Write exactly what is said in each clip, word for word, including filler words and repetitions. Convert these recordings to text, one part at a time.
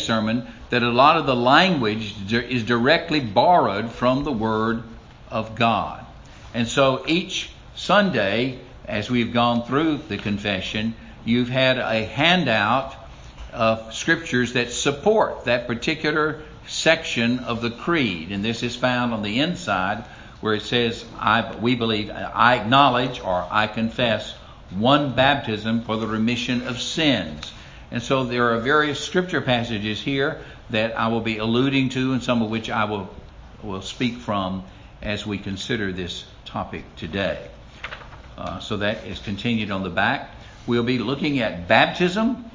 today's sermon that a lot of the language is directly borrowed from the Word of God. And so each Sunday, as we've gone through the confession, you've had a handout of scriptures that support that particular section of the creed. And this is found on the inside where it says, I, we believe, I acknowledge or I confess one baptism for the remission of sins. And so there are various scripture passages here that I will be alluding to, and some of which I will, will speak from as we consider this topic today. Uh, so that is continued on the back. We'll be looking at baptism,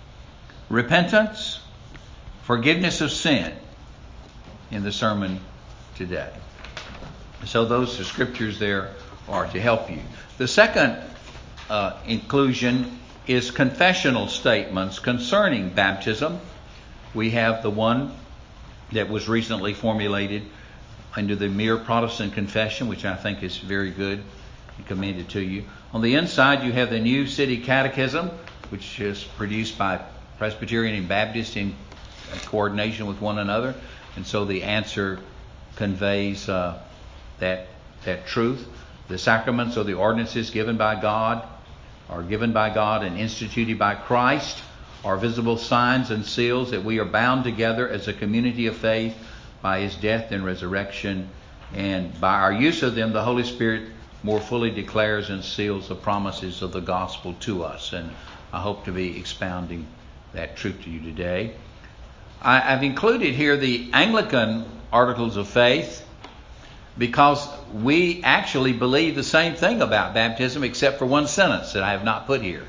repentance, forgiveness of sin in the sermon today. So those are scriptures there are to help you. The second uh, inclusion is confessional statements concerning baptism. We have the one that was recently formulated under the Mere Protestant Confession, which I think is very good and commended to you. On the inside, you have the New City Catechism, which is produced by Presbyterian and Baptist in coordination with one another. And so the answer conveys uh, that that truth. The sacraments or the ordinances given by God are given by God and instituted by Christ are visible signs and seals that we are bound together as a community of faith by His death and resurrection. And by our use of them, the Holy Spirit more fully declares and seals the promises of the gospel to us. And I hope to be expounding that truth to you today. I, I've included here the Anglican Articles of Faith because we actually believe the same thing about baptism except for one sentence that I have not put here.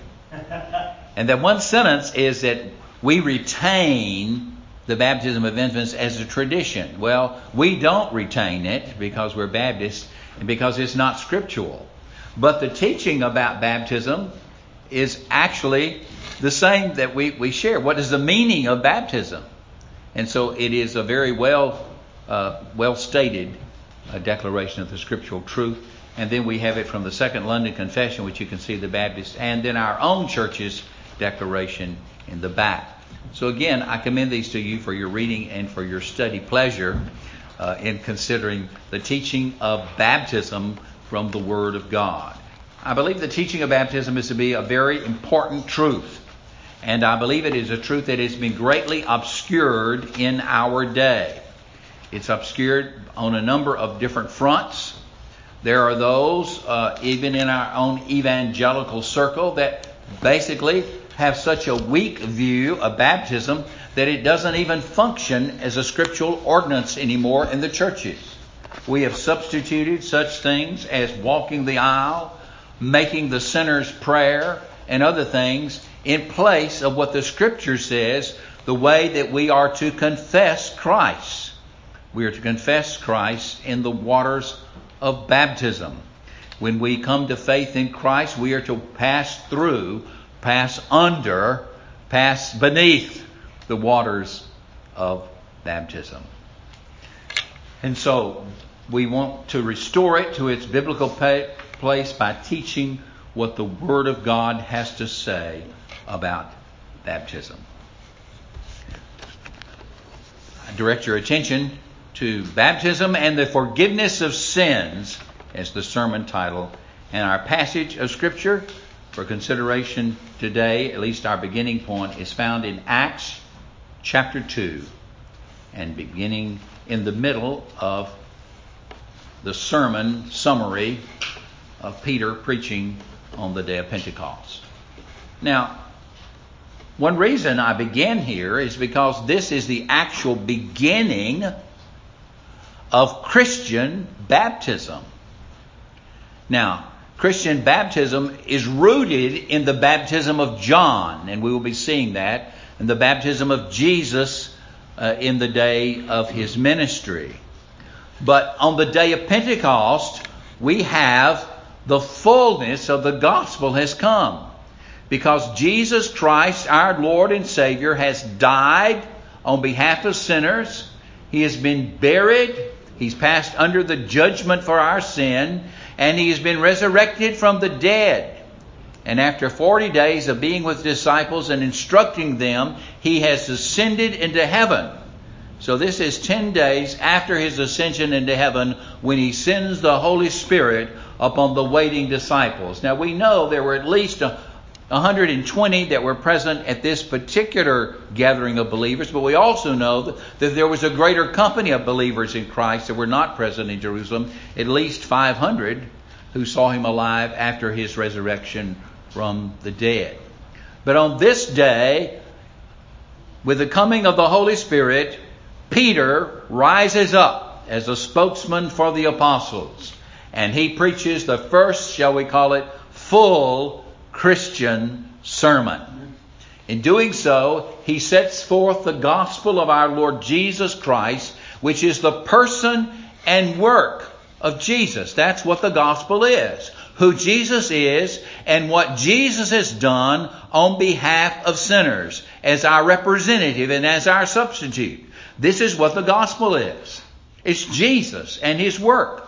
And that one sentence is that we retain the baptism of infants as a tradition. Well, we don't retain it because we're Baptists and because it's not scriptural. But the teaching about baptism is actually the same that we, we share. What is the meaning of baptism? And so it is a very well uh, well stated uh, declaration of the scriptural truth. And then we have it from the Second London Confession, which you can see the Baptist, and then our own church's declaration in the back. So again, I commend these to you for your reading and for your study pleasure uh, in considering the teaching of baptism from the Word of God. I believe the teaching of baptism is to be a very important truth. And I believe it is a truth that has been greatly obscured in our day. It's obscured on a number of different fronts. There are those, uh, even in our own evangelical circle, that basically have such a weak view of baptism that it doesn't even function as a scriptural ordinance anymore in the churches. We have substituted such things as walking the aisle, making the sinner's prayer, and other things in place of what the Scripture says, the way that we are to confess Christ. We are to confess Christ in the waters of baptism. When we come to faith in Christ, we are to pass through, pass under, pass beneath the waters of baptism. And so we want to restore it to its biblical place by teaching what the Word of God has to say about baptism. I direct your attention to baptism and the forgiveness of sins as the sermon title. And our passage of Scripture for consideration today, at least our beginning point, is found in Acts chapter two and beginning in the middle of the sermon summary of Peter preaching on the day of Pentecost. Now, one reason I began here is because this is the actual beginning of Christian baptism. Now, Christian baptism is rooted in the baptism of John, and we will be seeing that, and the baptism of Jesus uh, in the day of his ministry. But on the day of Pentecost, we have the fullness of the gospel has come. Because Jesus Christ, our Lord and Savior, has died on behalf of sinners. He has been buried. He's passed under the judgment for our sin. And He has been resurrected from the dead. And after forty days of being with disciples and instructing them, he has ascended into heaven. So this is ten days after his ascension into heaven when he sends the Holy Spirit upon the waiting disciples. Now we know there were at least one hundred twenty that were present at this particular gathering of believers, but we also know that there was a greater company of believers in Christ that were not present in Jerusalem, at least five hundred who saw him alive after his resurrection from the dead. But on this day, with the coming of the Holy Spirit, Peter rises up as a spokesman for the apostles, and he preaches the first, shall we call it, full Christian sermon. In doing so, he sets forth the gospel of our Lord Jesus Christ, which is the person and work of Jesus. That's what the gospel is. Who Jesus is and what Jesus has done on behalf of sinners as our representative and as our substitute. This is what the gospel is. It's Jesus and his work.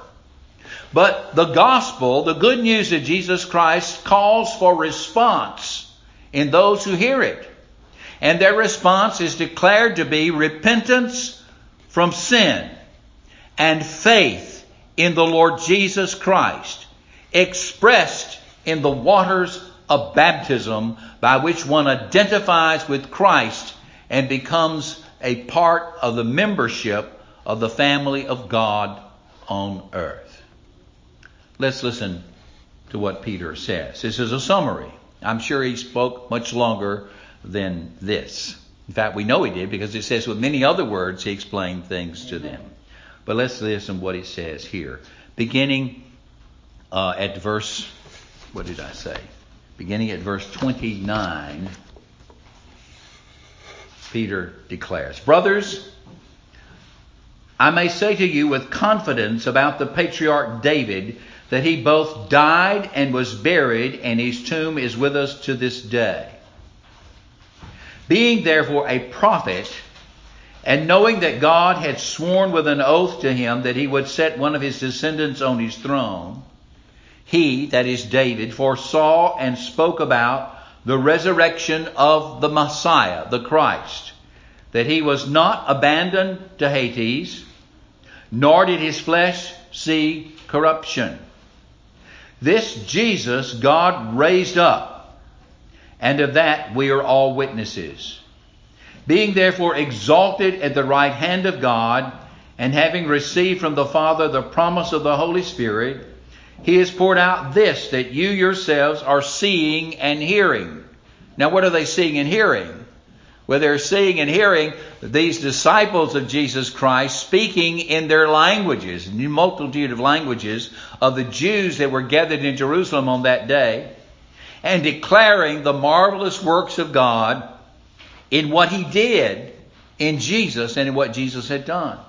But the gospel, the good news of Jesus Christ, calls for response in those who hear it. And their response is declared to be repentance from sin and faith in the Lord Jesus Christ, expressed in the waters of baptism by which one identifies with Christ and becomes a part of the membership of the family of God on earth. Let's listen to what Peter says. This is a summary. I'm sure he spoke much longer than this. In fact, we know he did because it says with many other words he explained things to them. But let's listen to what he says here. Beginning uh, at verse, what did I say? Beginning at verse twenty-nine, Peter declares, "Brothers, I may say to you with confidence about the patriarch David that he both died and was buried, and his tomb is with us to this day. Being therefore a prophet, and knowing that God had sworn with an oath to him that he would set one of his descendants on his throne, he, that is David, foresaw and spoke about the resurrection of the Messiah, the Christ, that he was not abandoned to Hades, nor did his flesh see corruption. This Jesus God raised up, and of that we are all witnesses. Being therefore exalted at the right hand of God, and having received from the Father the promise of the Holy Spirit, he has poured out this that you yourselves are seeing and hearing." Now what are they seeing and hearing? Well, they're seeing and hearing these disciples of Jesus Christ speaking in their languages, a multitude of languages of the Jews that were gathered in Jerusalem on that day, and declaring the marvelous works of God in what he did in Jesus and in what Jesus had done.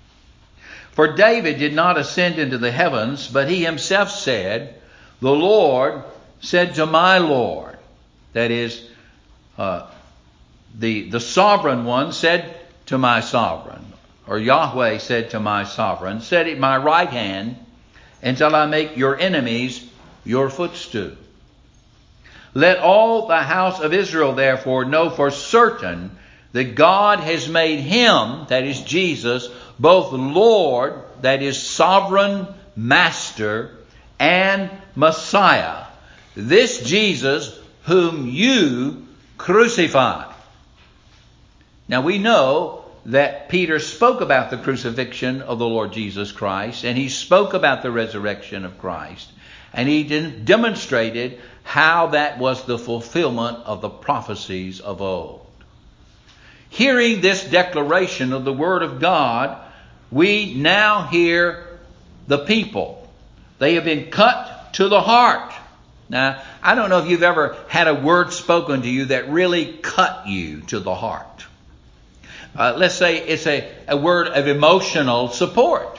For David did not ascend into the heavens, but he himself said, "The Lord said to my Lord," that is, uh, the, the sovereign one said to my sovereign, or Yahweh said to my sovereign, "Set at my right hand until I make your enemies your footstool." Let all the house of Israel therefore know for certain that God has made him, that is Jesus, both Lord, that is sovereign master, and Messiah, this Jesus whom you crucified. Now we know that Peter spoke about the crucifixion of the Lord Jesus Christ, and he spoke about the resurrection of Christ, and he demonstrated how that was the fulfillment of the prophecies of old. Hearing this declaration of the Word of God, we now hear the people. They have been cut to the heart. Now, I don't know if you've ever had a word spoken to you that really cut you to the heart. Uh, let's say it's a, a word of emotional support.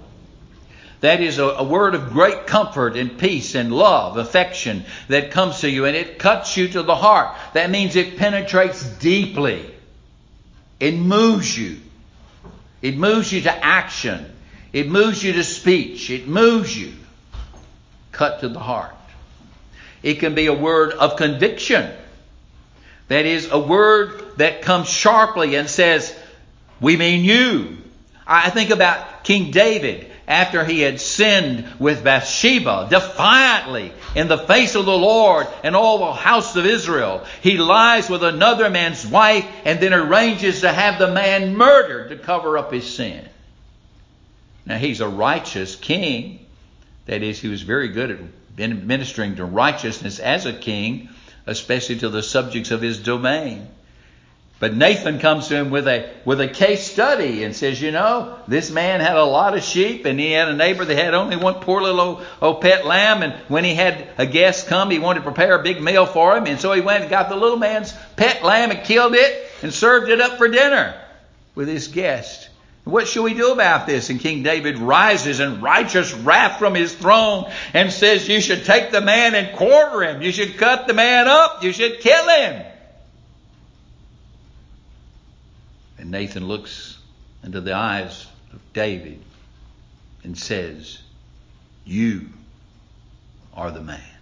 That is a, a word of great comfort and peace and love, affection that comes to you, and it cuts you to the heart. That means it penetrates deeply. It moves you. It moves you to action. It moves you to speech. It moves you. Cut to the heart. It can be a word of conviction. That is, a word that comes sharply and says, we mean you. I think about King David after he had sinned with Bathsheba defiantly in the face of the Lord and all the house of Israel. He lies with another man's wife and then arranges to have the man murdered to cover up his sin. Now, he's a righteous king. That is, he was very good at ministering to righteousness as a king, especially to the subjects of his domain. But Nathan comes to him with a with a case study and says, you know, this man had a lot of sheep and he had a neighbor that had only one poor little old, old pet lamb. And when he had a guest come, he wanted to prepare a big meal for him. And so he went and got the little man's pet lamb and killed it and served it up for dinner with his guest. What shall we do about this? And King David rises in righteous wrath from his throne and says, you should take the man and quarter him. You should cut the man up. You should kill him. And Nathan looks into the eyes of David and says, you are the man.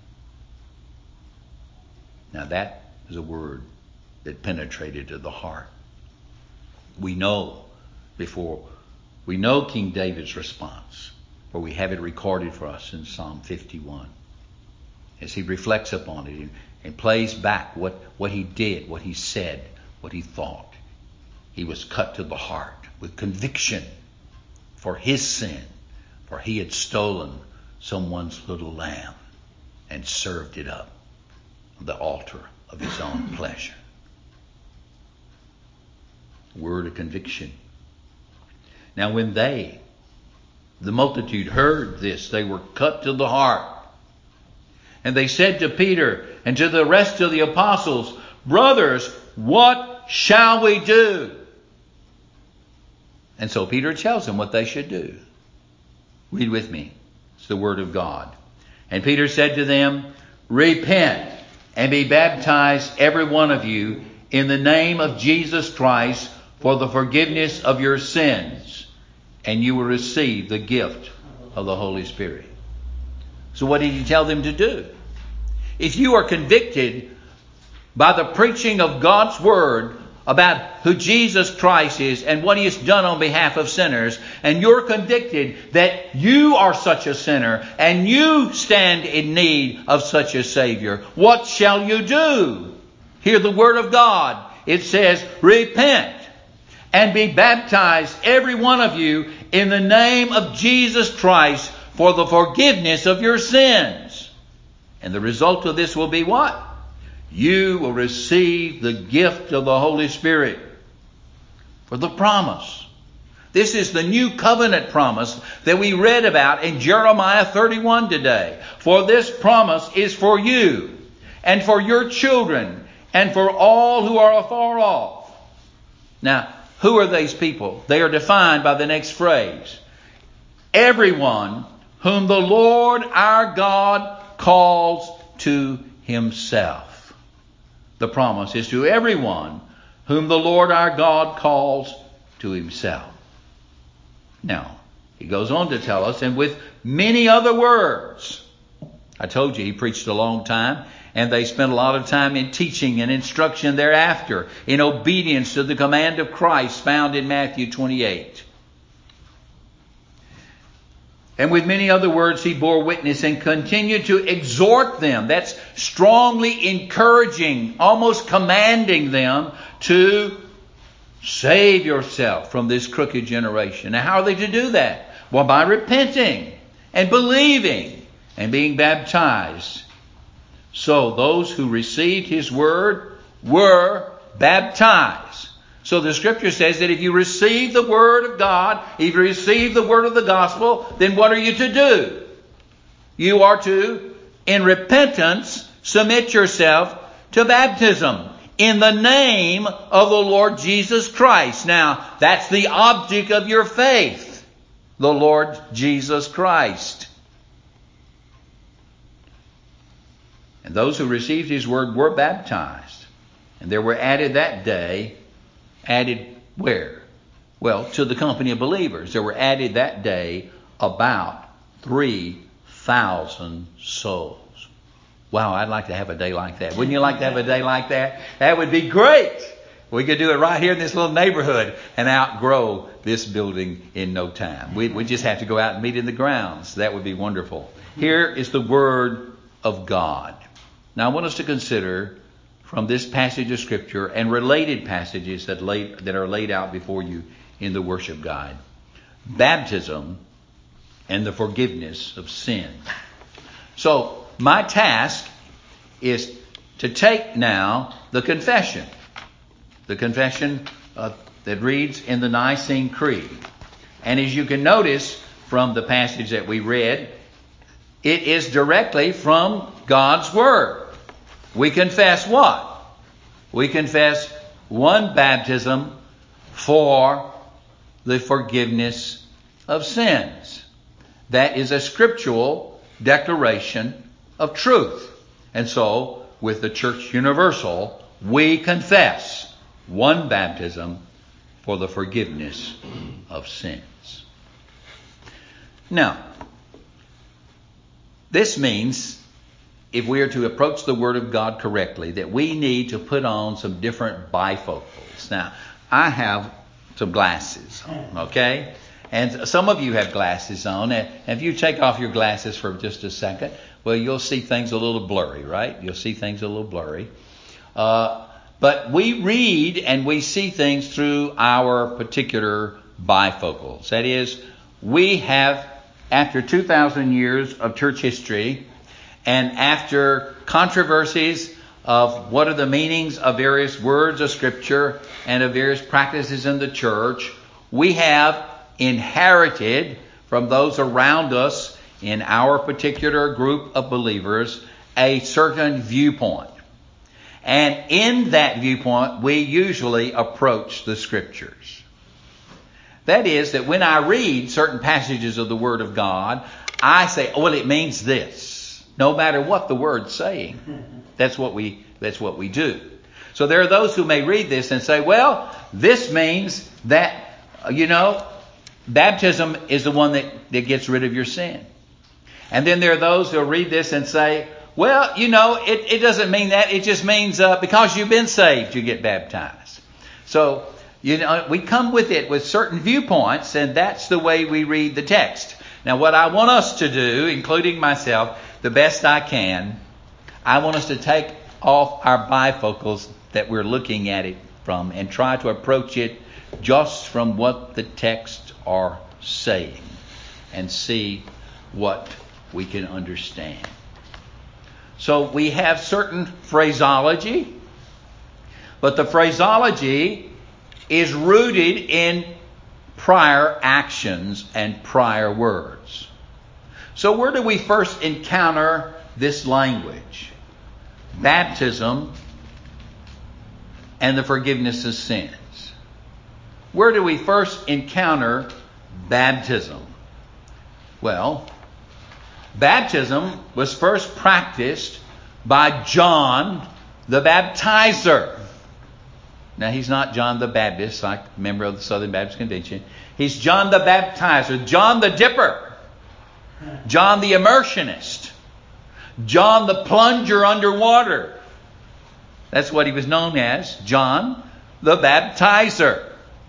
Now that is a word that penetrated to the heart. We know before, we know King David's response, for we have it recorded for us in Psalm fifty-one. As he reflects upon it and, and plays back what, what he did, what he said, what he thought. He was cut to the heart with conviction for his sin, for he had stolen someone's little lamb and served it up on the altar of his own pleasure. Word of conviction. Now when they, the multitude, heard this, they were cut to the heart. And they said to Peter and to the rest of the apostles, brothers, what shall we do? And so Peter tells them what they should do. Read with me. It's the word of God. And Peter said to them, repent and be baptized, every one of you, in the name of Jesus Christ for the forgiveness of your sins, and you will receive the gift of the Holy Spirit. So what did he tell them to do? If you are convicted by the preaching of God's word about who Jesus Christ is and what he has done on behalf of sinners, and you're convicted that you are such a sinner and you stand in need of such a Savior, what shall you do? Hear the word of God. It says, repent and be baptized, every one of you, in the name of Jesus Christ for the forgiveness of your sins. And the result of this will be what? You will receive the gift of the Holy Spirit. For the promise. This is the new covenant promise that we read about in Jeremiah thirty-one today. For this promise is for you and for your children and for all who are afar off. Now, who are these people? They are defined by the next phrase. Everyone whom the Lord our God calls to himself. The promise is to everyone whom the Lord our God calls to himself. Now, he goes on to tell us, and with many other words. I told you he preached a long time, and they spent a lot of time in teaching and instruction thereafter, in obedience to the command of Christ found in Matthew twenty-eight. And with many other words he bore witness and continued to exhort them. That's strongly encouraging, almost commanding them to save yourself from this crooked generation. Now, how are they to do that? Well, by repenting and believing and being baptized. So those who received his word were baptized. So the scripture says that if you receive the word of God, if you receive the word of the gospel, then what are you to do? You are to, in repentance, submit yourself to baptism in the name of the Lord Jesus Christ. Now, that's the object of your faith, the Lord Jesus Christ. And those who received his word were baptized. And there were added that day Added where? Well, to the company of believers. There were added that day about three thousand souls. Wow, I'd like to have a day like that. Wouldn't you like to have a day like that? That would be great. We could do it right here in this little neighborhood and outgrow this building in no time. We, we just have to go out and meet in the grounds. That would be wonderful. Here is the Word of God. Now I want us to consider from this passage of Scripture and related passages that, lay, that are laid out before you in the worship guide. Baptism and the forgiveness of sin. So my task is to take now the confession. The confession uh, that reads in the Nicene Creed. And as you can notice from the passage that we read, it is directly from God's Word. We confess what? We confess one baptism for the forgiveness of sins. That is a scriptural declaration of truth. And so, with the Church Universal, we confess one baptism for the forgiveness of sins. Now, this means, if we are to approach the Word of God correctly, that we need to put on some different bifocals. Now, I have some glasses on, okay? And some of you have glasses on. And if you take off your glasses for just a second, well, you'll see things a little blurry, right? You'll see things a little blurry. Uh, but we read and we see things through our particular bifocals. That is, we have, after two thousand years of church history, and after controversies of what are the meanings of various words of Scripture and of various practices in the church, we have inherited from those around us in our particular group of believers a certain viewpoint. And in that viewpoint, we usually approach the Scriptures. That is, that when I read certain passages of the Word of God, I say, oh, well, it means this. No matter what the Word's saying. That's what we, that's what we do. So there are those who may read this and say, well, this means that, you know, baptism is the one that, that gets rid of your sin. And then there are those who read this and say, well, you know, it, it doesn't mean that. It just means uh, because you've been saved, you get baptized. So, you know, we come with it with certain viewpoints, and that's the way we read the text. Now, what I want us to do, including myself, the best I can, I want us to take off our bifocals that we're looking at it from and try to approach it just from what the texts are saying and see what we can understand. So we have certain phraseology, but the phraseology is rooted in prior actions and prior words. So where do we first encounter this language? Baptism and the forgiveness of sins. Where do we first encounter baptism? Well, baptism was first practiced by John the Baptizer. Now, he's not John the Baptist, like a member of the Southern Baptist Convention. He's John the Baptizer, John the Dipper, John the Immersionist, John the Plunger underwater. That's what he was known as, John the Baptizer.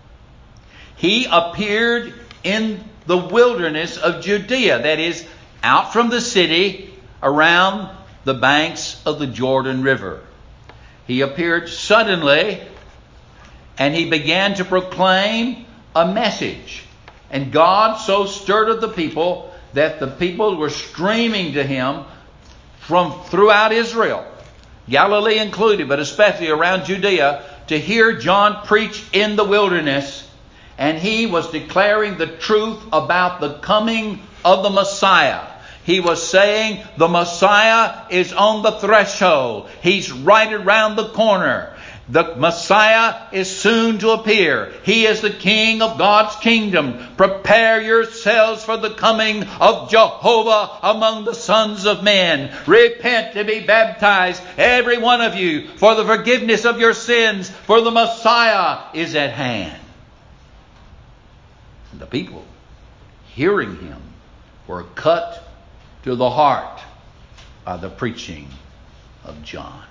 He appeared in the wilderness of Judea, that is, out from the city around the banks of the Jordan River. He appeared suddenly and he began to proclaim a message. And God so stirred up the people that the people were streaming to him from throughout Israel, Galilee included, but especially around Judea, to hear John preach in the wilderness. And he was declaring the truth about the coming of the Messiah. He was saying the Messiah is on the threshold. He's right around the corner. The Messiah is soon to appear. He is the King of God's kingdom. Prepare yourselves for the coming of Jehovah among the sons of men. Repent and be baptized, every one of you, for the forgiveness of your sins, for the Messiah is at hand. And the people, hearing him, were cut to the heart by the preaching of John.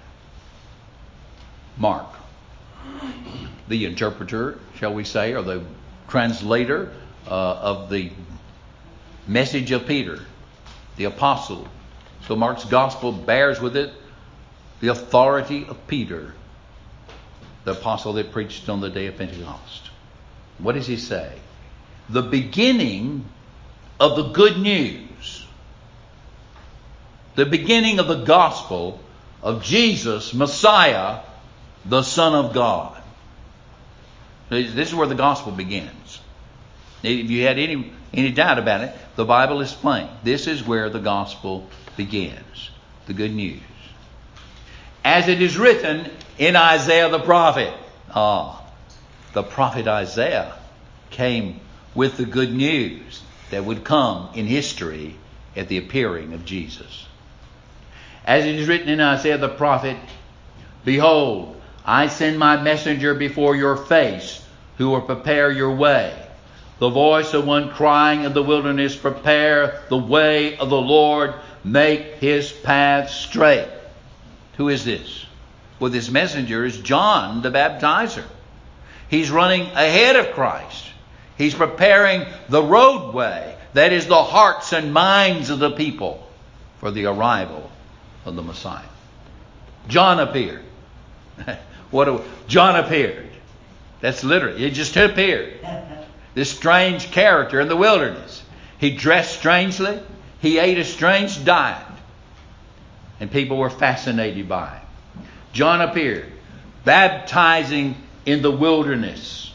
Mark, the interpreter, shall we say, or the translator uh, of the message of Peter, the apostle. So Mark's gospel bears with it the authority of Peter, the apostle that preached on the day of Pentecost. What does he say? The beginning of the good news, the beginning of the gospel of Jesus, Messiah, the Son of God. This is where the gospel begins. If you had any, any doubt about it, the Bible is plain. This is where the gospel begins. The good news. As it is written in Isaiah the prophet. Ah, the prophet Isaiah came with the good news that would come in history at the appearing of Jesus. As it is written in Isaiah the prophet, behold, I send my messenger before your face, who will prepare your way. The voice of one crying in the wilderness, prepare the way of the Lord, make his path straight. Who is this? Well, this messenger is John the Baptizer. He's running ahead of Christ. He's preparing the roadway, that is the hearts and minds of the people, for the arrival of the Messiah. John appeared. What a, John appeared. That's literally, it just appeared. This strange character in the wilderness. He dressed strangely. He ate a strange diet. And people were fascinated by him. John appeared, baptizing in the wilderness.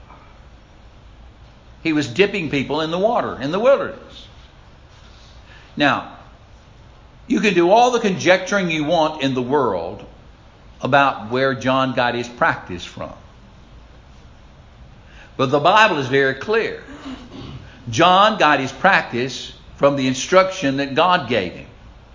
He was dipping people in the water in the wilderness. Now, you can do all the conjecturing you want in the world about where John got his practice from. But the Bible is very clear. John got his practice from the instruction that God gave him.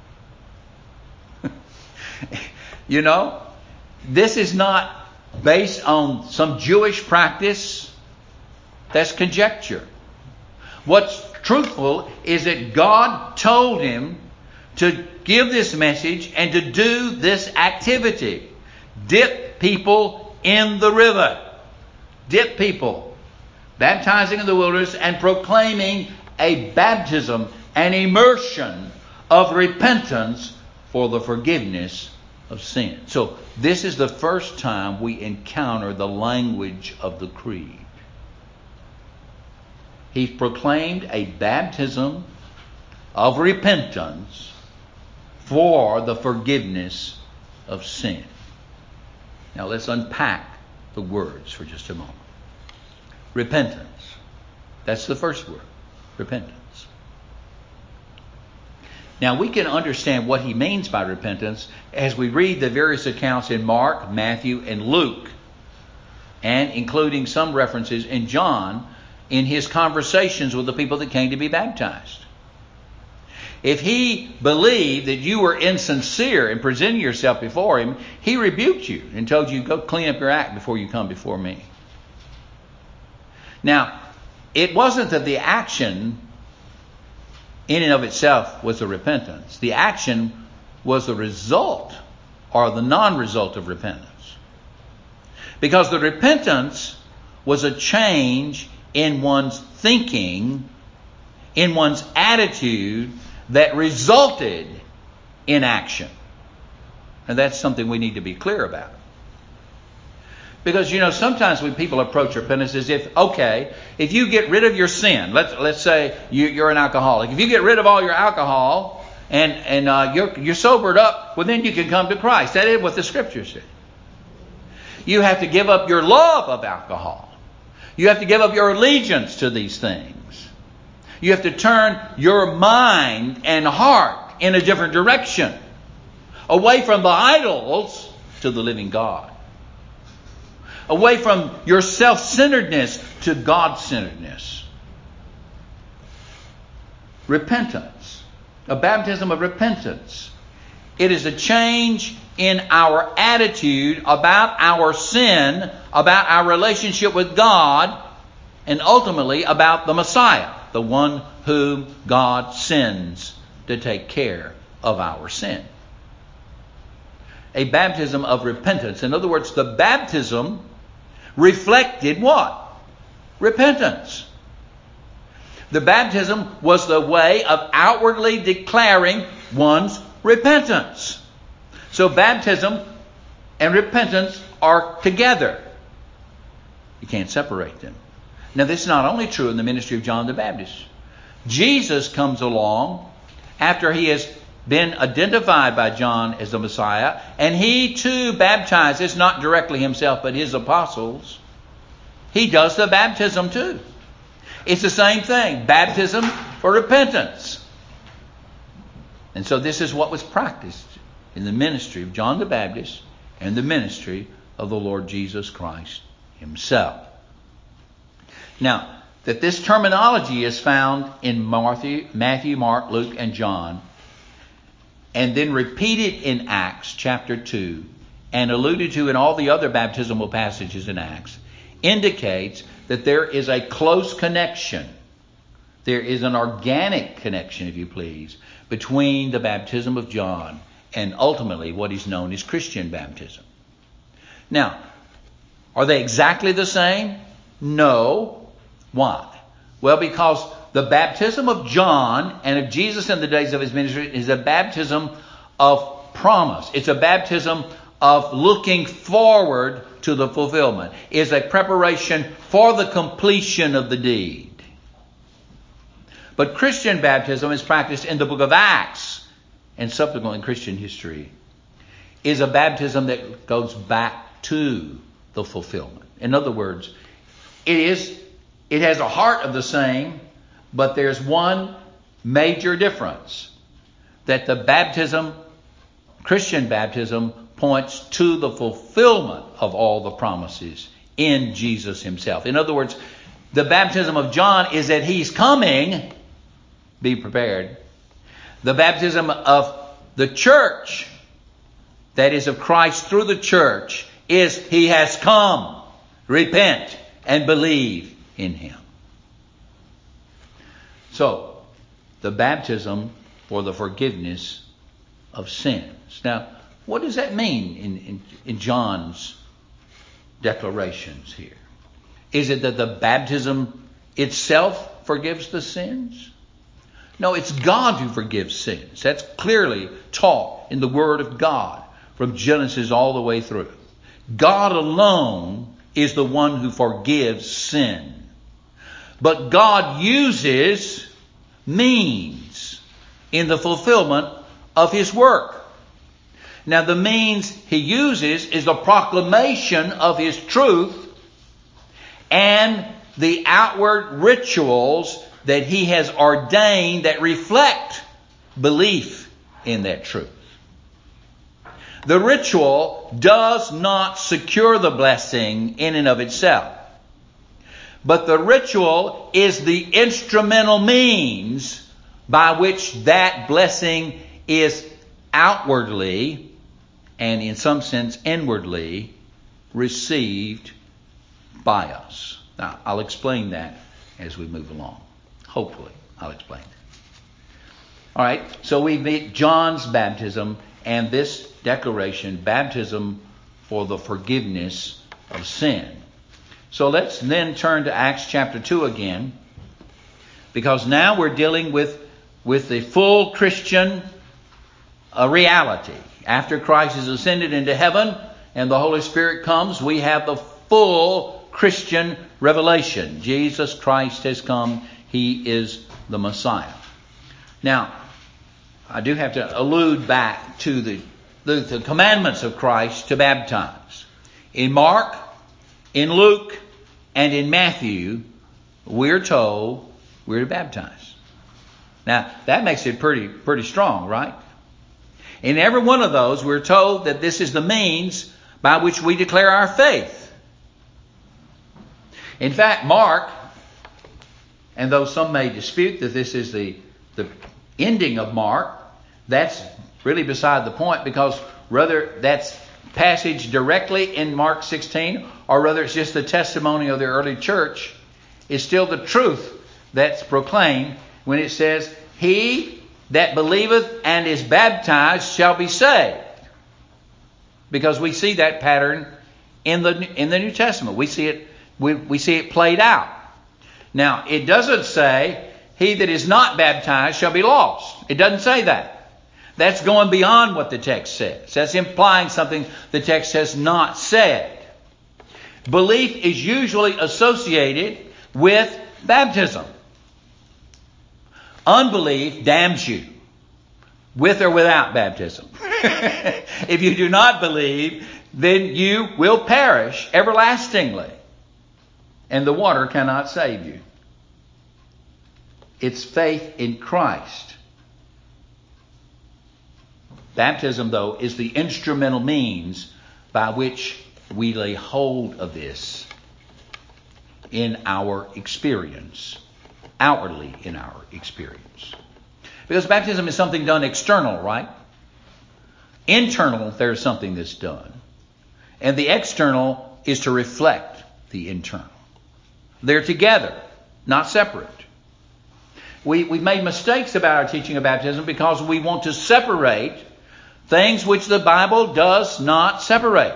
You know, this is not based on some Jewish practice. That's conjecture. What's truthful is that God told him to give this message and to do this activity. Dip people in the river. Dip people. Baptizing in the wilderness and proclaiming a baptism, an immersion of repentance for the forgiveness of sin. So this is the first time we encounter the language of the creed. He proclaimed a baptism of repentance for the forgiveness of sin. Now let's unpack the words for just a moment. Repentance. That's the first word. Repentance. Now we can understand what he means by repentance as we read the various accounts in Mark, Matthew, and Luke, and including some references in John in his conversations with the people that came to be baptized. If he believed that you were insincere in presenting yourself before him, he rebuked you and told you, go clean up your act before you come before me. Now, it wasn't that the action in and of itself was a repentance. The action was the result or the non-result of repentance. Because the repentance was a change in one's thinking, in one's attitude that resulted in action. And that's something we need to be clear about. Because, you know, sometimes when people approach repentance as if, okay, if you get rid of your sin, let's let's say you, you're an alcoholic. If you get rid of all your alcohol and, and uh, you're, you're sobered up, well, then you can come to Christ. That is what the Scriptures say. You have to give up your love of alcohol. You have to give up your allegiance to these things. You have to turn your mind and heart in a different direction, away from the idols to the living God. Away from your self-centeredness to God-centeredness. Repentance. A baptism of repentance. It is a change in our attitude about our sin, about our relationship with God, and ultimately about the Messiah, the one whom God sends to take care of our sin. a baptism of repentance. In other words, the baptism reflected what? Repentance. The baptism was the way of outwardly declaring one's repentance. So baptism and repentance are together. You can't separate them. Now, this is not only true in the ministry of John the Baptist. Jesus comes along after he has been identified by John as the Messiah, and he too baptizes, not directly himself, but his apostles. He does the baptism too. It's the same thing. Baptism for repentance. And so this is what was practiced in the ministry of John the Baptist and the ministry of the Lord Jesus Christ himself. Now, that this terminology is found in Matthew, Matthew, Mark, Luke, and John, and then repeated in Acts chapter two, and alluded to in all the other baptismal passages in Acts, indicates that there is a close connection. There is an organic connection, if you please, between the baptism of John and ultimately what is known as Christian baptism. Now, are they exactly the same? No. Why? Well, because the baptism of John and of Jesus in the days of his ministry is a baptism of promise. It's a baptism of looking forward to the fulfillment. It's a preparation for the completion of the deed. But Christian baptism is practiced in the book of Acts and subsequently in Christian history, is a baptism that goes back to the fulfillment. In other words, it is it has a heart of the same, but there's one major difference. That the baptism, Christian baptism, points to the fulfillment of all the promises in Jesus himself. In other words, the baptism of John is that he's coming. Be prepared. The baptism of the church, that is of Christ through the church, is he has come. Repent and believe in him. So, the baptism for the forgiveness of sins. Now, what does that mean in, in, in John's declarations here? Is it that the baptism itself forgives the sins? No, it's God who forgives sins. That's clearly taught in the Word of God from Genesis all the way through. God alone is the one who forgives sin. But God uses means in the fulfillment of his work. Now, the means he uses is the proclamation of his truth and the outward rituals that he has ordained that reflect belief in that truth. The ritual does not secure the blessing in and of itself. But the ritual is the instrumental means by which that blessing is outwardly and in some sense inwardly received by us. Now, I'll explain that as we move along. Hopefully, I'll explain that. All right, so we meet John's baptism and this declaration, baptism for the forgiveness of sin. So let's then turn to Acts chapter two again, because now we're dealing with, with the full Christian uh, reality. After Christ is ascended into heaven and the Holy Spirit comes, we have the full Christian revelation. Jesus Christ has come. He is the Messiah. Now, I do have to allude back to the, the, the commandments of Christ to baptize. In Mark, in Luke, and in Matthew, we're told we're to baptize. Now, that makes it pretty, pretty strong, right? In every one of those, we're told that this is the means by which we declare our faith. In fact, Mark, and though some may dispute that this is the, the ending of Mark, that's really beside the point, because whether that's passage directly in Mark sixteen, or whether it's just the testimony of the early church, is still the truth that's proclaimed when it says, "He that believeth and is baptized shall be saved." because we see that pattern in the in the New Testament. We see it we, we see it played out. Now, it doesn't say, he that is not baptized shall be lost. It doesn't say that. That's going beyond what the text says. That's implying something the text has not said. Belief is usually associated with baptism. Unbelief damns you, with or without baptism. If you do not believe, then you will perish everlastingly, and the water cannot save you. It's faith in Christ. Baptism, though, is the instrumental means by which we lay hold of this in our experience, outwardly in our experience. Because baptism is something done external, right? Internal, there's something that's done. And the external is to reflect the internal. They're together, not separate. We, we've made mistakes about our teaching of baptism because we want to separate things which the Bible does not separate.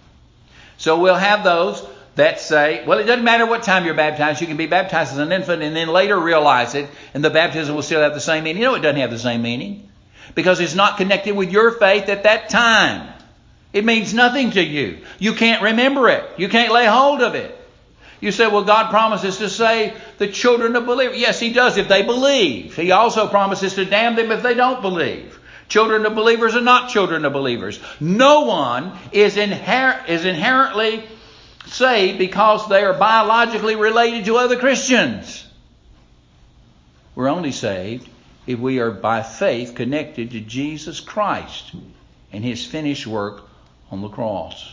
So we'll have those that say, well, it doesn't matter what time you're baptized. You can be baptized as an infant and then later realize it, and the baptism will still have the same meaning. You know it doesn't have the same meaning because it's not connected with your faith at that time. It means nothing to you. You can't remember it. You can't lay hold of it. You say, well, God promises to save the children of believers. Yes, He does if they believe. He also promises to damn them if they don't believe. Children of believers are not children of believers. No one is, inher- is inherently saved because they are biologically related to other Christians. We're only saved if we are by faith connected to Jesus Christ and His finished work on the cross.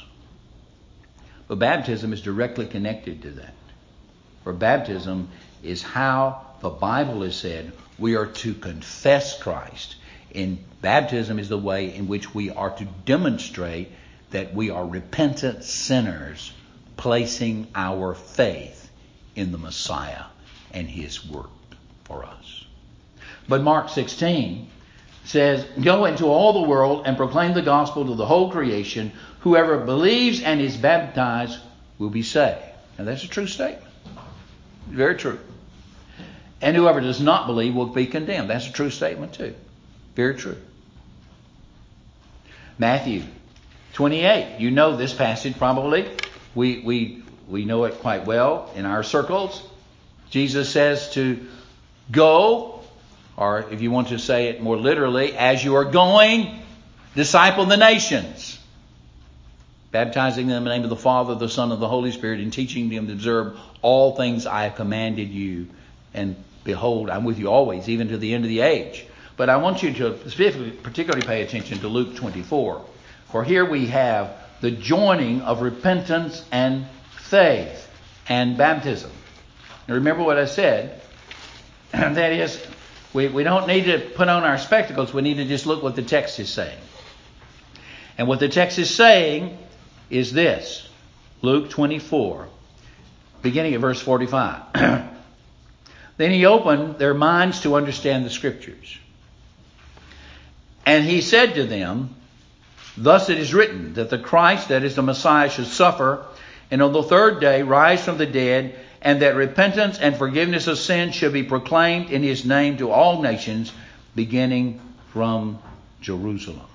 But baptism is directly connected to that. For baptism is how the Bible has said we are to confess Christ. And baptism is the way in which we are to demonstrate that we are repentant sinners placing our faith in the Messiah and His work for us. But Mark sixteen says, go into all the world and proclaim the gospel to the whole creation. Whoever believes and is baptized will be saved. Now that's a true statement. Very true. And whoever does not believe will be condemned. That's a true statement too. Very true. Matthew twenty-eight. You know this passage probably. We, we, we know it quite well in our circles. Jesus says to go, or if you want to say it more literally, as you are going, disciple the nations, baptizing them in the name of the Father, the Son, and the Holy Spirit, and teaching them to observe all things I have commanded you. And behold, I'm with you always, even to the end of the age. But I want you to specifically, particularly pay attention to Luke twenty-four. For here we have the joining of repentance and faith and baptism. Now remember what I said. That is, we, we don't need to put on our spectacles. We need to just look what the text is saying. And what the text is saying is this. Luke twenty-four, beginning at verse forty-five. Then He opened their minds to understand the Scriptures. And He said to them, thus it is written, that the Christ, that is the Messiah, should suffer, and on the third day rise from the dead, and that repentance and forgiveness of sins should be proclaimed in His name to all nations, beginning from Jerusalem.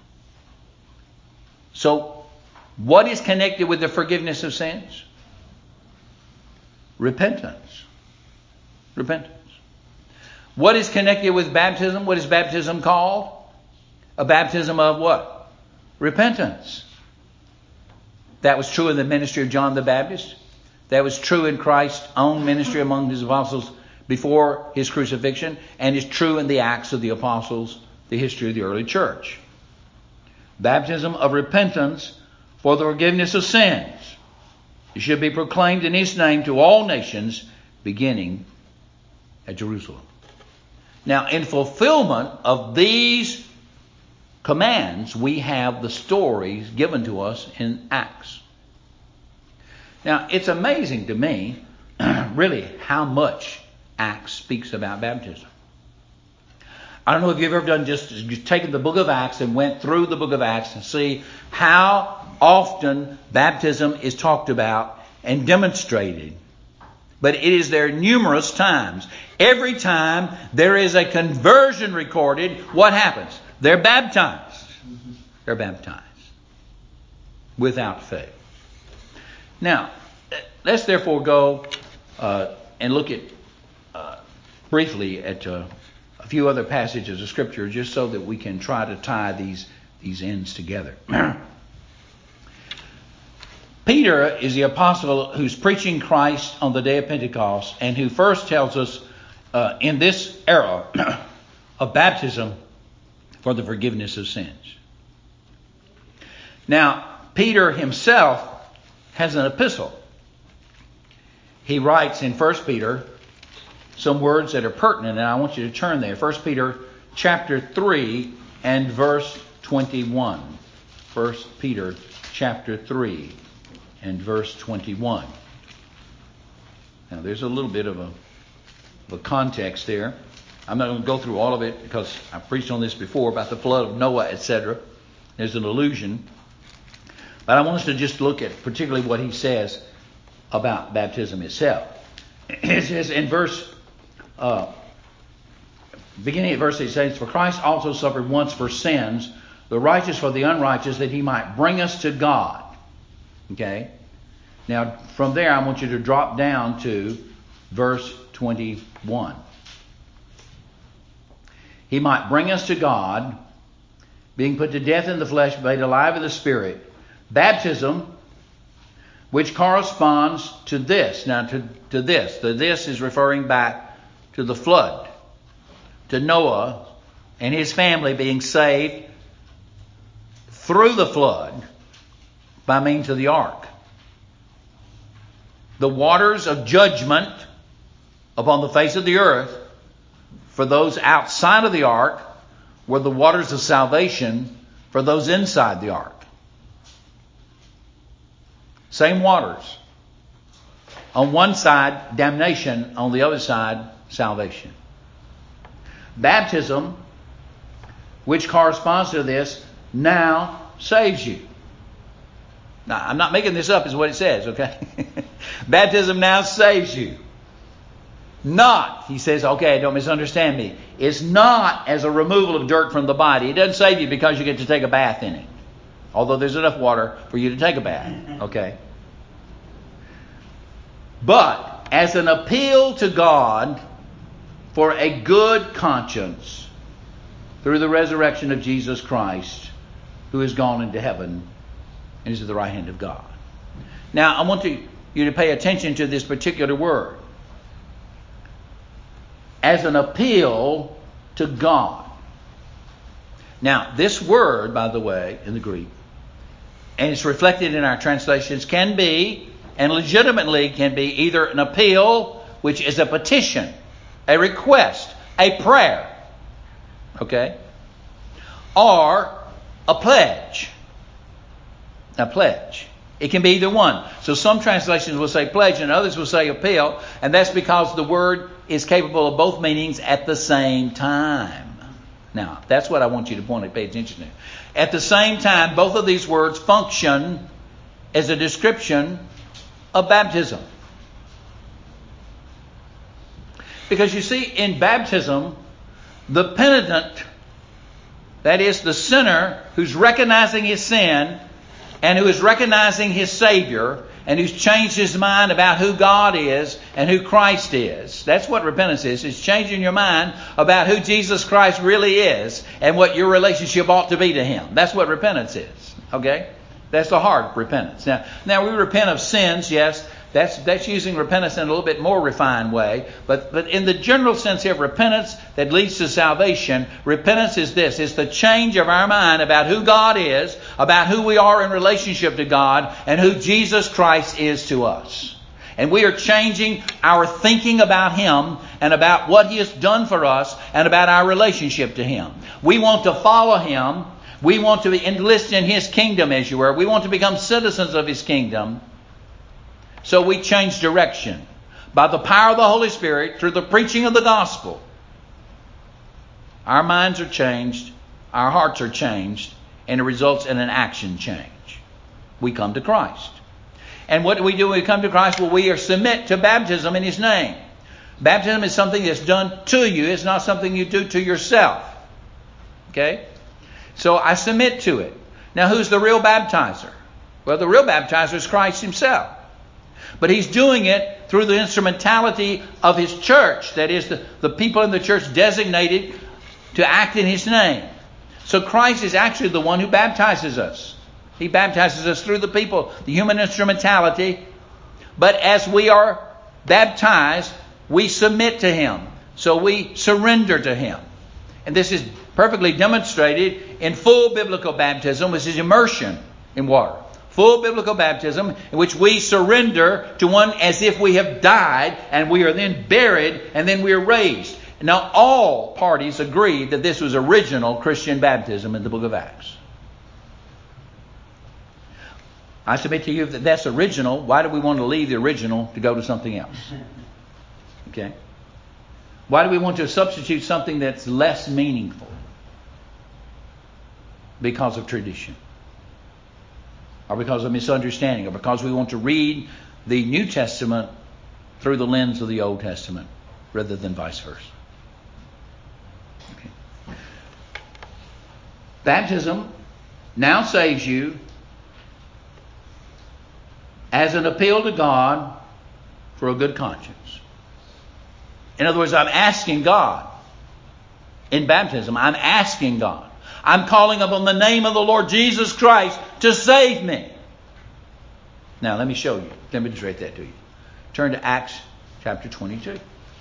So, what is connected with the forgiveness of sins? Repentance. Repentance. What is connected with baptism? What is baptism called? A baptism of what? Repentance. That was true in the ministry of John the Baptist. That was true in Christ's own ministry among His apostles before His crucifixion, and is true in the Acts of the Apostles, the history of the early church. Baptism of repentance for the forgiveness of sins. It should be proclaimed in His name to all nations, beginning at Jerusalem. Now, in fulfillment of these commands, we have the stories given to us in Acts. Now, it's amazing to me, really, how much Acts speaks about baptism. I don't know if you've ever done just, just taken the book of Acts and went through the book of Acts and see how often baptism is talked about and demonstrated. But it is there numerous times. Every time there is a conversion recorded, what happens? They're baptized. They're baptized without faith. Now, let's therefore go uh, and look at uh, briefly at uh, a few other passages of Scripture, just so that we can try to tie these these ends together. Peter is the apostle who's preaching Christ on the day of Pentecost, and who first tells us uh, in this era of baptism for the forgiveness of sins. Now, Peter himself has an epistle. He writes in First Peter some words that are pertinent, and I want you to turn there. First Peter chapter three and verse twenty-one. First Peter chapter three and verse twenty-one. Now there's a little bit of a, of a context there. I'm not going to go through all of it because I've preached on this before about the flood of Noah, et cetera. There's an allusion. But I want us to just look at particularly what he says about baptism itself. It says in verse, uh, beginning at verse eight, it says, "For Christ also suffered once for sins, the righteous for the unrighteous, that he might bring us to God." Okay? Now, from there, I want you to drop down to verse twenty-one. "He might bring us to God, being put to death in the flesh, made alive in the Spirit." Baptism, which corresponds to this. Now, to, to this. The this is referring back to the flood. To Noah and his family being saved through the flood by means of the ark. The waters of judgment upon the face of the earth for those outside of the ark were the waters of salvation for those inside the ark. Same waters. On one side, damnation. On the other side, salvation. Baptism, which corresponds to this, now saves you. Now, I'm not making this up, is what it says, okay? Baptism now saves you. Not, he says, okay, don't misunderstand me. It's not as a removal of dirt from the body. It doesn't save you because you get to take a bath in it. Although there's enough water for you to take a bath. Okay? But as an appeal to God for a good conscience through the resurrection of Jesus Christ, who has gone into heaven and is at the right hand of God. Now, I want to, you to pay attention to this particular word. As an appeal to God. Now, this word, by the way, in the Greek, and it's reflected in our translations, can be, and legitimately can be, either an appeal, which is a petition, a request, a prayer, okay, or a pledge. A pledge. It can be either one. So some translations will say pledge and others will say appeal, and that's because the word is capable of both meanings at the same time. Now, that's what I want you to point and pay attention to. At the same time, both of these words function as a description of baptism. Because you see, in baptism, the penitent, that is the sinner who's recognizing his sin and who is recognizing his Savior and who's changed his mind about who God is and who Christ is. That's what repentance is. It's changing your mind about who Jesus Christ really is and what your relationship ought to be to Him. That's what repentance is. Okay? That's the hard repentance. Now, now we repent of sins, yes. That's that's using repentance in a little bit more refined way. But but in the general sense of repentance that leads to salvation, repentance is this. It's the change of our mind about who God is, about who we are in relationship to God, and who Jesus Christ is to us. And we are changing our thinking about Him and about what He has done for us and about our relationship to Him. We want to follow Him. We want to enlist in His kingdom, as you were. We want to become citizens of His kingdom. So we change direction by the power of the Holy Spirit through the preaching of the gospel. Our minds are changed, our hearts are changed, and it results in an action change. We come to Christ. And what do we do when we come to Christ? Well, we are submit to baptism in His name. Baptism is something that's done to you. It's not something you do to yourself. Okay? So I submit to it. Now, who's the real baptizer? Well, the real baptizer is Christ Himself. But He's doing it through the instrumentality of His church. That is, the, the people in the church designated to act in His name. So Christ is actually the one who baptizes us. He baptizes us through the people, the human instrumentality. But as we are baptized, we submit to Him. So we surrender to Him. And this is perfectly demonstrated in full biblical baptism, which is immersion in water. Full biblical baptism in which we surrender to one as if we have died, and we are then buried, and then we are raised. Now, all parties agreed that this was original Christian baptism in the book of Acts. I submit to you that that's original. Why do we want to leave the original to go to something else? Okay? Why do we want to substitute something that's less meaningful? Because of tradition. Or because of misunderstanding. Or because we want to read the New Testament through the lens of the Old Testament rather than vice versa. Okay. Baptism now saves you as an appeal to God for a good conscience. In other words, I'm asking God in baptism. I'm asking God. I'm calling upon the name of the Lord Jesus Christ to save me. Now, let me show you. Demonstrate that to you. Turn to Acts chapter twenty-two.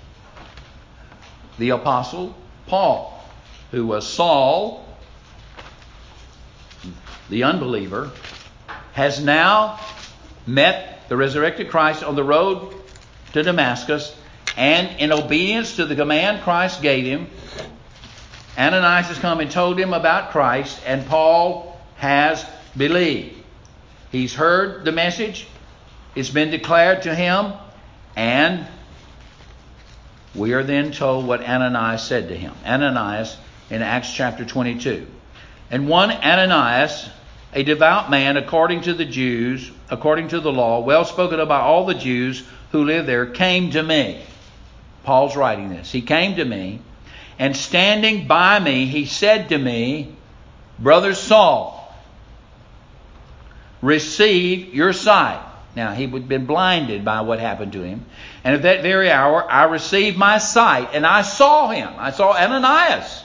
The Apostle Paul, who was Saul, the unbeliever, has now met the resurrected Christ on the road to Damascus, and in obedience to the command Christ gave him, Ananias has come and told him about Christ, and Paul has believed. He's heard the message. It's been declared to him, and we are then told what Ananias said to him. Ananias in Acts chapter twenty-two. And one Ananias, a devout man according to the Jews, according to the law, well spoken of by all the Jews who live there, came to me. Paul's writing this. He came to me, and standing by me, he said to me, Brother Saul, receive your sight. Now, he had been blinded by what happened to him. And at that very hour, I received my sight, and I saw him. I saw Ananias.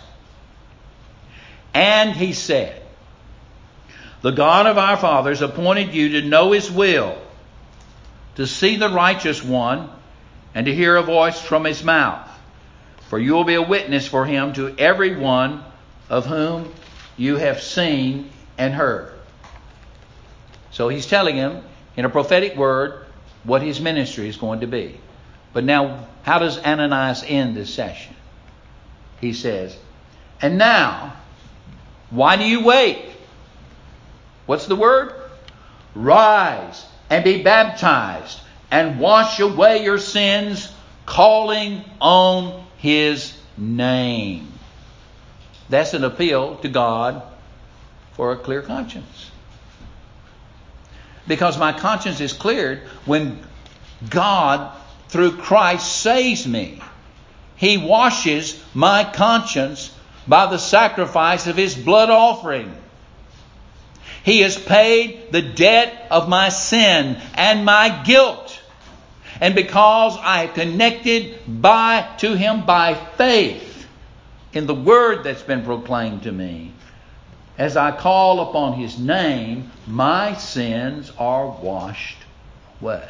And he said, the God of our fathers appointed you to know His will, to see the righteous one, and to hear a voice from His mouth. For you will be a witness for Him to every one of whom you have seen and heard. So he's telling him in a prophetic word what his ministry is going to be. But now, how does Ananias end this session? He says, and now, why do you wait? What's the word? Rise and be baptized and wash away your sins, calling on His name. That's an appeal to God for a clear conscience. Because my conscience is cleared when God, through Christ, saves me. He washes my conscience by the sacrifice of His blood offering. He has paid the debt of my sin and my guilt. And because I have connected by to Him by faith in the word that's been proclaimed to me, as I call upon His name, my sins are washed away.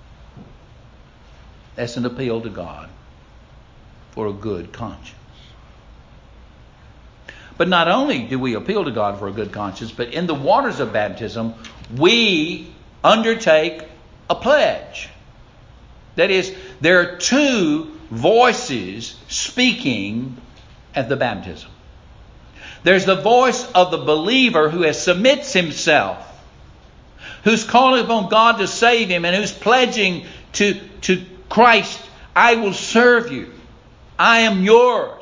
That's an appeal to God for a good conscience. But not only do we appeal to God for a good conscience, but in the waters of baptism, we undertake a pledge. That is, there are two voices speaking at the baptism. There's the voice of the believer who has submits himself, who's calling upon God to save him, and who's pledging to, to Christ, I will serve you. I am yours.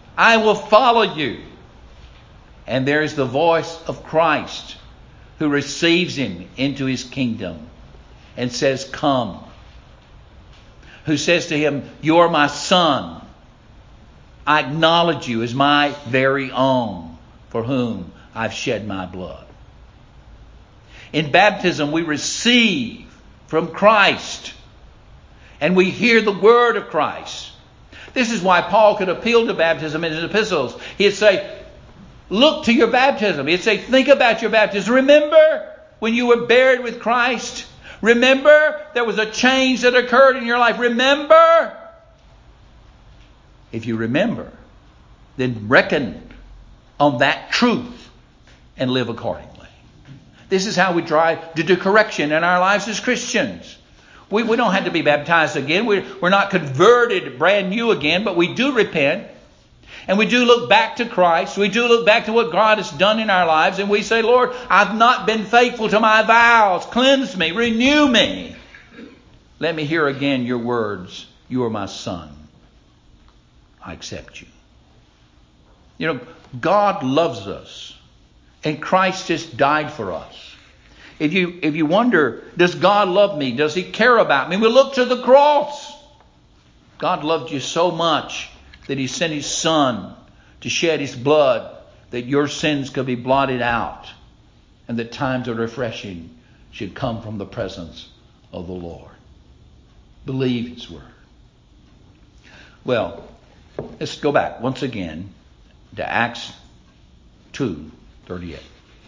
I will follow you. And there is the voice of Christ who receives him into his kingdom and says, come. Who says to him, you are my son. I acknowledge you as my very own, for whom I've shed my blood. In baptism, we receive from Christ, and we hear the word of Christ. This is why Paul could appeal to baptism in his epistles. He'd say, look to your baptism. He'd say, think about your baptism. Remember when you were buried with Christ? Remember there was a change that occurred in your life. Remember. If you remember, then reckon on that truth and live accordingly. This is how we try to do correction in our lives as Christians. We, we don't have to be baptized again. We, we're not converted brand new again, but we do repent. And we do look back to Christ. We do look back to what God has done in our lives. And we say, Lord, I've not been faithful to my vows. Cleanse me. Renew me. Let me hear again your words. You are my son. I accept you. You know, God loves us. And Christ just died for us. If you, if you wonder, does God love me? Does he care about me? We look to the cross. God loved you so much that he sent his son to shed his blood that your sins could be blotted out and that times of refreshing should come from the presence of the Lord. Believe his word. Well, let's go back once again to Acts two thirty-eight.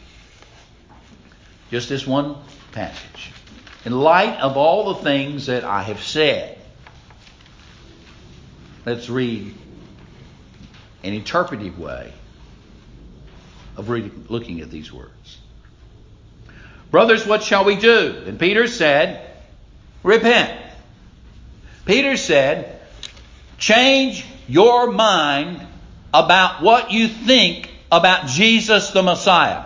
Just this one passage. In light of all the things that I have said, let's read an interpretive way of reading, looking at these words. Brothers, what shall we do? And Peter said, repent. Peter said, change your mind about what you think about Jesus the Messiah.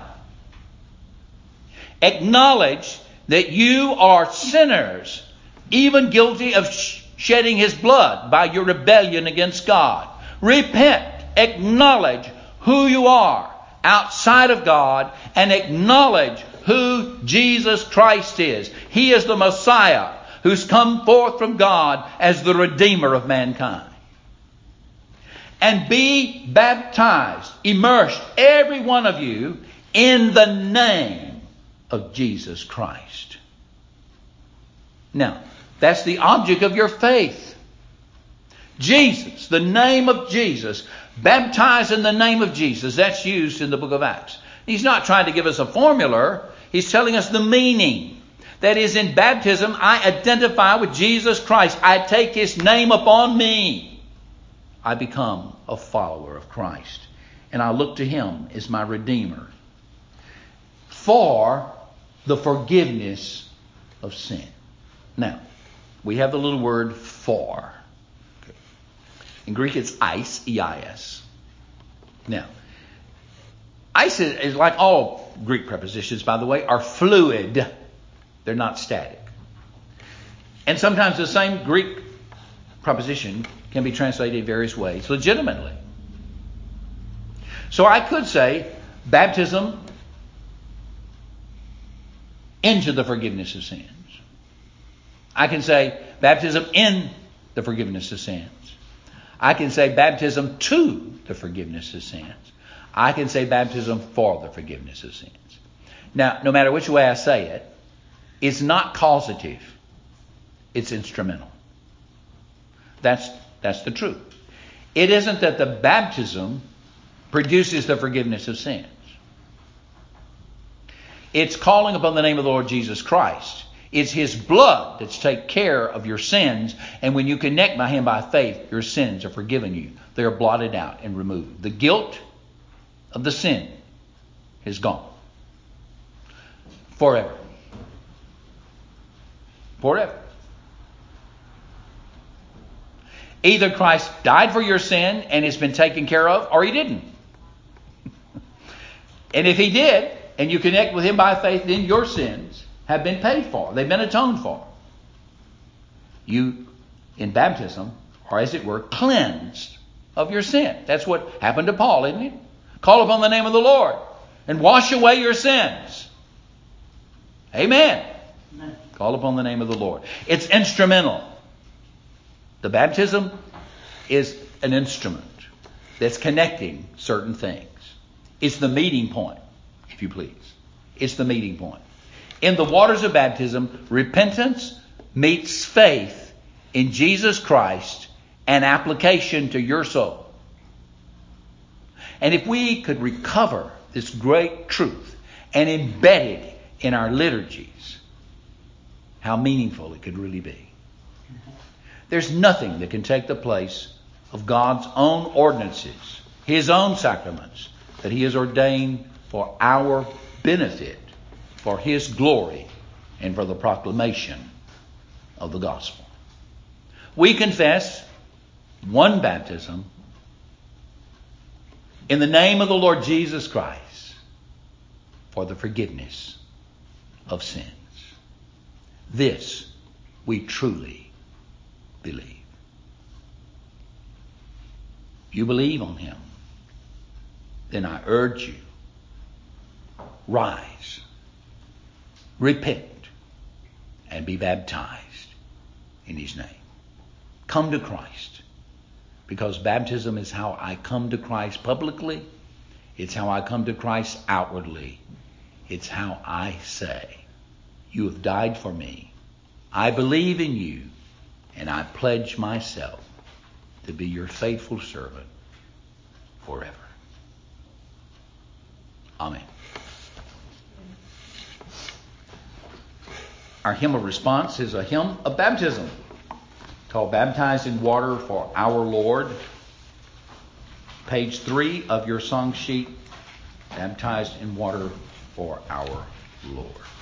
Acknowledge that you are sinners, even guilty of sh- shedding his blood by your rebellion against God. Repent. Acknowledge who you are outside of God and acknowledge who Jesus Christ is. He is the Messiah who's come forth from God as the Redeemer of mankind. And be baptized, immersed, every one of you, in the name of Jesus Christ. Now, that's the object of your faith. Jesus, the name of Jesus. Baptized in the name of Jesus. That's used in the book of Acts. He's not trying to give us a formula. He's telling us the meaning. That is, in baptism, I identify with Jesus Christ. I take his name upon me. I become a follower of Christ. And I look to him as my Redeemer for the forgiveness of sin. Now, we have the little word for. In Greek, it's eis, E I S. Now, eis is like all Greek prepositions, by the way, are fluid. They're not static. And sometimes the same Greek preposition can be translated in various ways, legitimately. So I could say baptism into the forgiveness of sins. I can say baptism in the forgiveness of sins. I can say baptism to the forgiveness of sins. I can say baptism for the forgiveness of sins. Now, no matter which way I say it, it's not causative. It's instrumental. That's, that's the truth. It isn't that the baptism produces the forgiveness of sins. It's calling upon the name of the Lord Jesus Christ. It's his blood that's take care of your sins. And when you connect by him by faith, your sins are forgiven you. They are blotted out and removed. The guilt of the sin is gone. Forever. Forever. Either Christ died for your sin and it's been taken care of, or he didn't. And if he did, and you connect with him by faith, then your sins have been paid for. They've been atoned for. You, in baptism, are as it were cleansed of your sin. That's what happened to Paul, isn't it? Call upon the name of the Lord and wash away your sins. Amen. Amen. Call upon the name of the Lord. It's instrumental. The baptism is an instrument that's connecting certain things. It's the meeting point, if you please. It's the meeting point. In the waters of baptism, repentance meets faith in Jesus Christ and application to your soul. And if we could recover this great truth and embed it in our liturgies, how meaningful it could really be. There's nothing that can take the place of God's own ordinances, His own sacraments, that He has ordained for our benefit, for His glory, and for the proclamation of the gospel. We confess one baptism in the name of the Lord Jesus Christ for the forgiveness of sins. This we truly believe. You believe on Him, then I urge you, rise, repent, and be baptized in His name. Come to Christ, because baptism is how I come to Christ publicly. It's how I come to Christ outwardly. It's how I say, you have died for me. I believe in you, and I pledge myself to be your faithful servant forever. Amen. Our hymn of response is a hymn of baptism called Baptized in Water for Our Lord. Page three of your song sheet, Baptized in Water for Our Lord.